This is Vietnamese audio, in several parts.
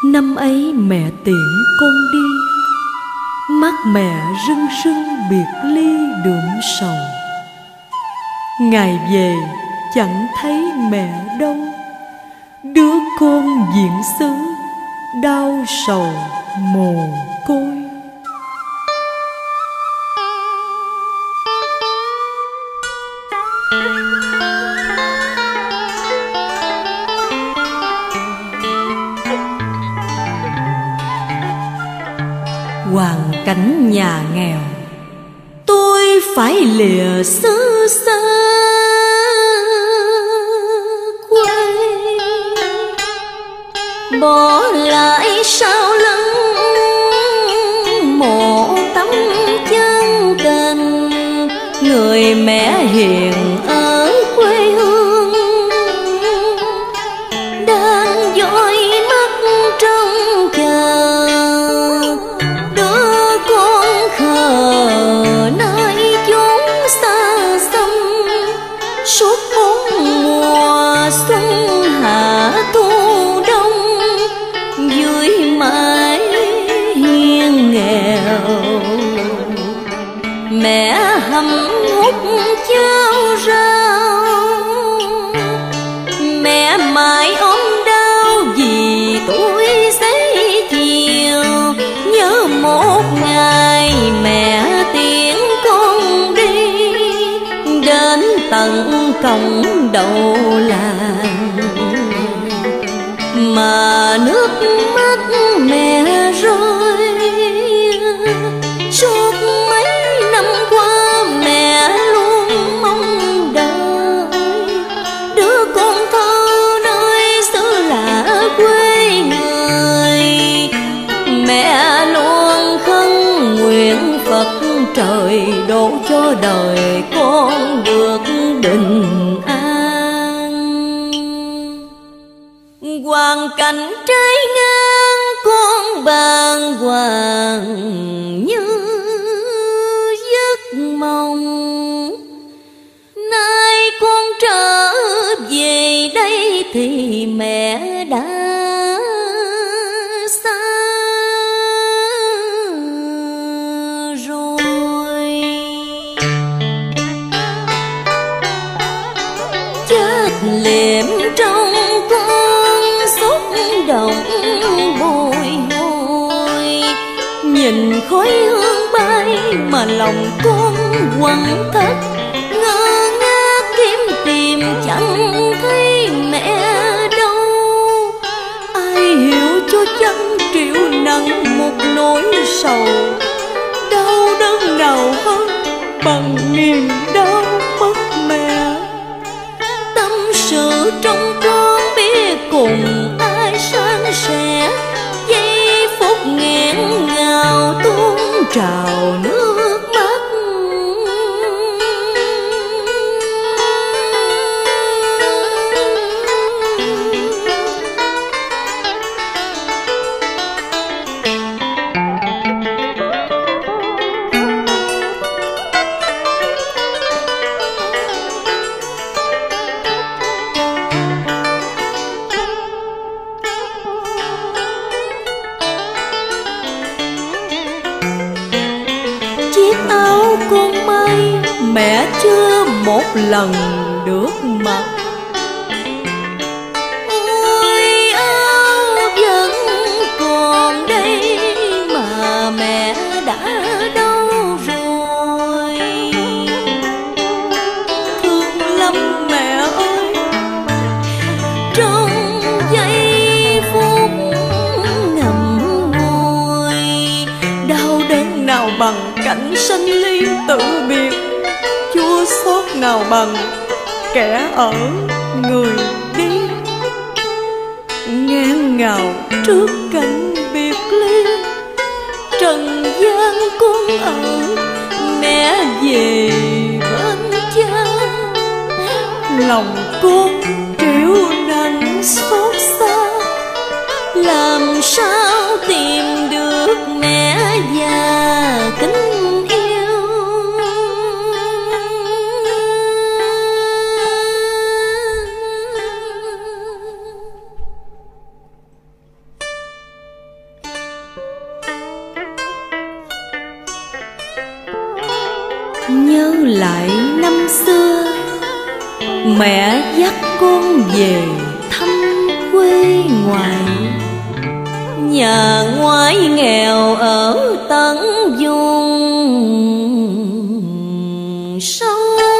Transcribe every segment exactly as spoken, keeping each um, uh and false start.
Năm ấy mẹ tiễn con đi, mắt mẹ rưng rưng biệt ly đượm sầu. Ngày về chẳng thấy mẹ đâu, đứa con diễn xứ đau sầu mồ côi. Hoàn cảnh nhà nghèo, tôi phải lìa xứ xa quê, bỏ lại sau lưng một tấm chân tình người mẹ hiền ở quê hương, đang dõi mắt trong chờ đứa con khờ nơi chốn xa xăm. Suốt bốn mùa xuân hạ thu đông, dưới mái hiên nghèo mẹ hầm hút cháo rau. Mẹ mãi ốm đau vì tuổi xế chiều, nhớ một ngày mẹ tiễn con đi đến tận cổng đầu làng, mà nước mắt mẹ rơi. Suốt mấy năm qua mẹ luôn mong đợi đứa con thơ nơi xứ lạ quê người. Mẹ luôn khấn nguyện Phật trời đổ cho đời con được bình an. Hoàn cảnh trái ngang con bàng hoàng như giấc mộng, nay con trở về đây thì mẹ đã xa rồi. Chết liệm trong con xúc động bồi hồi, nhìn khói hương bay mà lòng con quặn thắt. Ngơ ngác kiếm tìm chẳng thấy mẹ đâu, ai hiểu cho chẳng chịu nặng một nỗi sầu. Đau đớn nào hơn bằng niềm đau mất mẹ, tâm sự trong con biết cùng ai san sẻ. Giây phút nghẹn ngào tuôn trào nước mắt. Chiếc áo con may mẹ chưa một lần được mặc. Ôi áo vẫn còn đây mà mẹ đã đâu rồi. Thương lắm mẹ ơi, trong giây phút ngậm ngùi, đau đớn nào bằng cảnh sanh ly tử biệt, chua xót nào bằng kẻ ở người đi. Ngang ngào trước cảnh biệt ly, trần gian con ở mẹ về bên cha. Lòng con trĩu nặng xót xa, làm sao tìm được mẹ già kính yêu. xưa, mẹ dắt con về thăm quê ngoại. Nhà ngoại nghèo ở tận vùng sâu,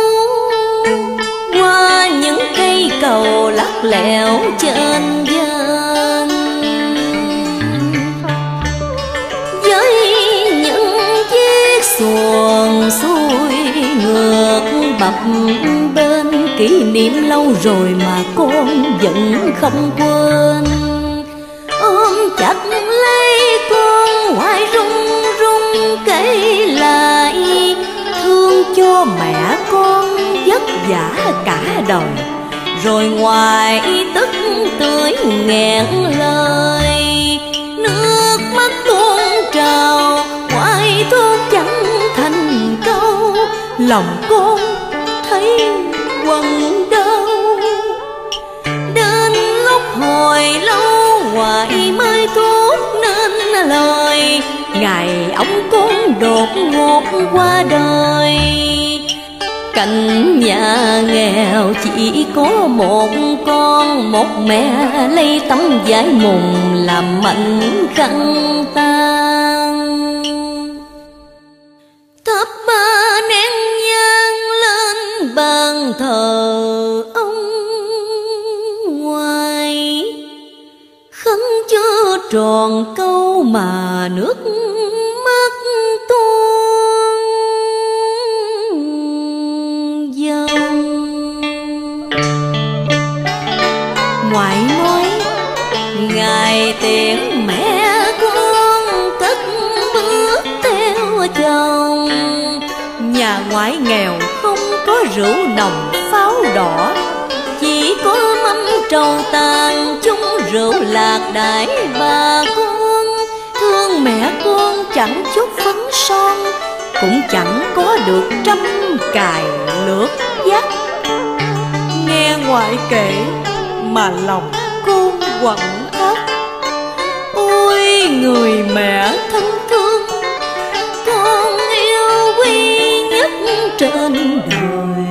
qua những cây cầu lắc lẻo trên dên, với những chiếc xuồng xuôi ngược bập bên, kỷ niệm lâu rồi mà con vẫn không quên. Ôm chặt lấy con ngoại run run kể lại, thương cho mẹ con vất vả cả đời. Rồi ngoài tức tươi nghẹn lời, nước mắt tuôn trào, ngoại thốt chẳng thành câu. Lòng con thấy quặn đau, đến lúc hồi lâu ngoại mới thốt nên lời. Ngày ông con đột ngột qua đời, cạnh nhà nghèo chỉ có một con, một mẹ lấy tấm vải mùng làm mảnh khăn tang. Thắp ba nén nhang lên bàn thờ ông ngoại, khấn chưa tròn câu mà nước mắt tuôn dòng. Ngoại nói ngày tiễn mẹ con cất bước theo chồng. Nhà ngoại nghèo không có rượu nồng pháo đỏ, chỉ có mâm trầu tàn chung rượu lạc đãi bà con. Thương mẹ con chẳng chút phấn son, cũng chẳng có được trăm cài lược dắt. Nghe ngoại kể mà lòng con quặn thắt. Ôi người mẹ thân thương, con yêu quý nhất trên đời.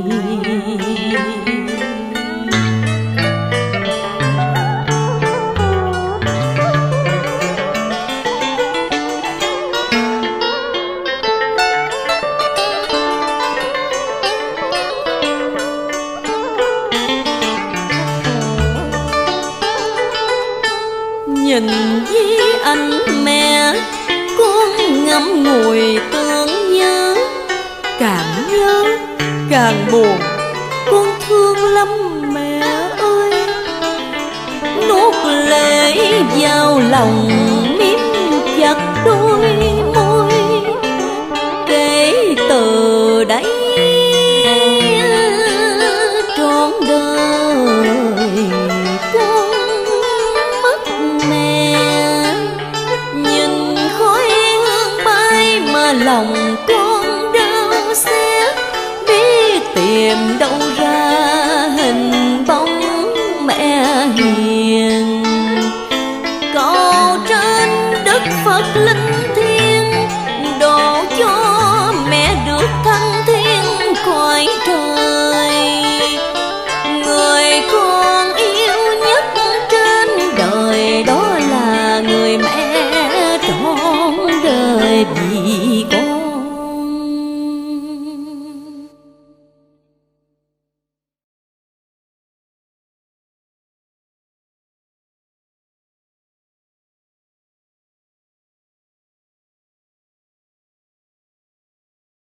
Nhìn với anh mẹ, con ngậm ngùi tương nhớ. Càng nhớ càng buồn, con thương lắm mẹ ơi. Nuốt lệ vào lòng, miếm chặt đôi môi. Kể từ đây trọn đời con mất mẹ. Nhìn khói hương bay mà lòng con đau xé, biết tìm đâu ra